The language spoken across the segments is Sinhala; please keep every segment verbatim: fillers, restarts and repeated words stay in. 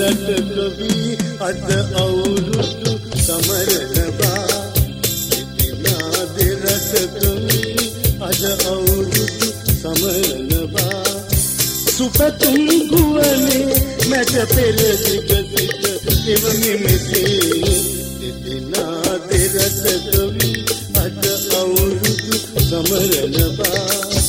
රට කවි අද අවුරුදු සමරනවා සිටිනාද රට කවි අද අවුරුදු සමරනවා සුපතුම් ගුවනේ මැද පෙර දිග සිට එවමි මෙසේ සිටිනාද රට කවි අද අවුරුදු සමරනවා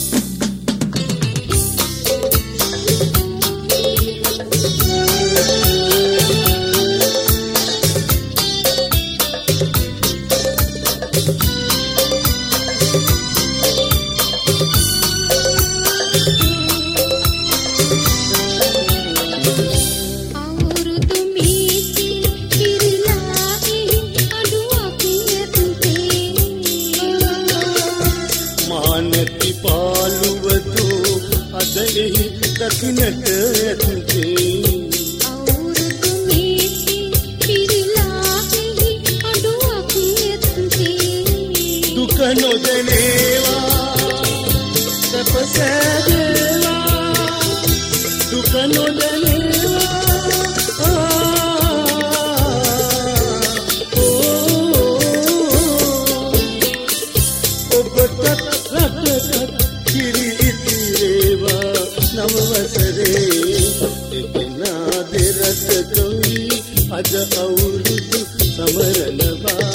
දකින්නට ඇතුලේ අවුරුදු මේසි පිරලා එහි අඩුවක් ඇතුලේ දුක නොදැනේවා සැප සැදේවා දුක නොදැනේවා ඔබට රටට කිරි ඉතිරේවා නවවසරේ සිටිනාද රට කවි අද අවුරුදු සමරනවා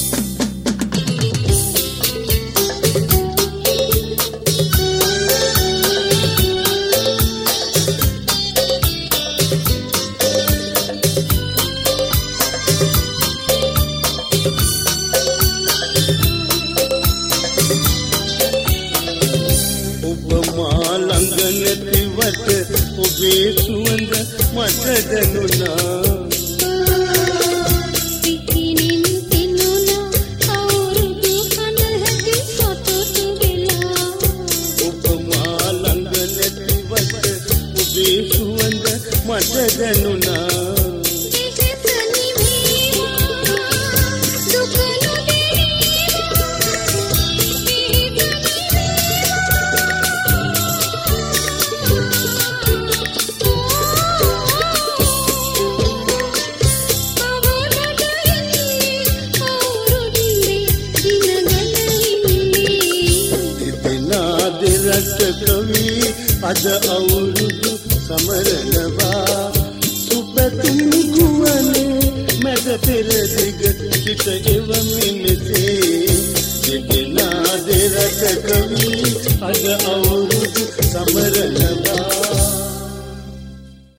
ඔබේ සුවඳ මට දැනුණා පිටිනින් පිනුණා අවුරුදු පනහක සතුටු වෙලා ඔබ මා ළඟ නැතිවට ඔබේ සුවඳ මට දැනුණා රට කවි අද අවුරුදු සමරනවා සුපතුම් ගුවනේ මැද පෙර දිග සිට එවමි මෙසේ සිටිනාද රට කවි අද අවුරුදු